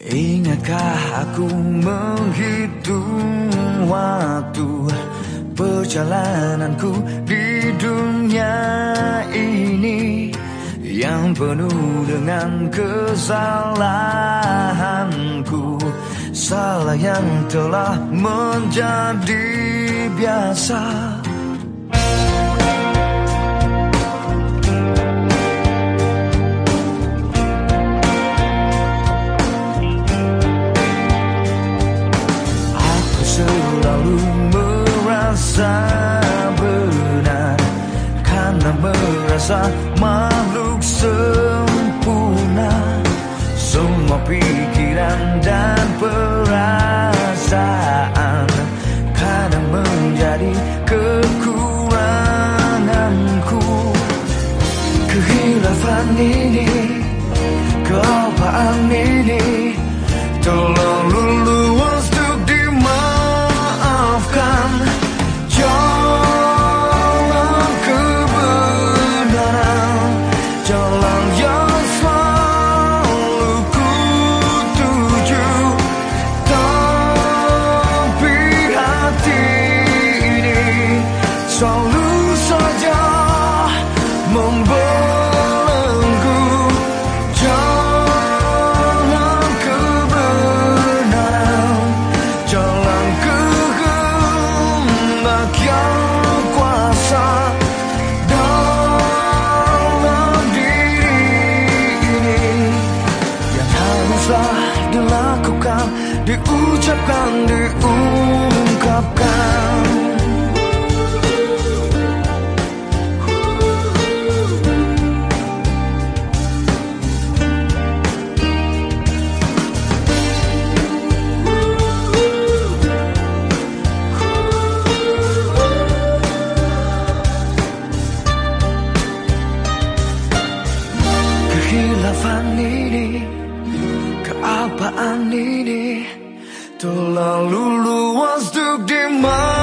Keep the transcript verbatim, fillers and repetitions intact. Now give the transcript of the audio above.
Ingatkah aku menghitung waktu perjalananku di dunia ini yang penuh dengan kesalahanku, salah yang telah menjadi biasa. Selalu merasa benar karena merasa makhluk sempurna. Semua pikiran dan perasaan kadang menjadi kekuranganku. Kehilafan ini, kealpaan ini terlalu luas untuk dimaafkan. Jalan kebenaran, jalan yang selalu ku tuju, tapi hati ini selalu saja membelenggu. Jalan kebenaran, jalan kehendak yang kuasa dalam diri ini, yang haruslah dilakukan, diucapkan, diungkapkan. Kehilafan ini, kealpaan ini terlalu luas untuk dimaafkan.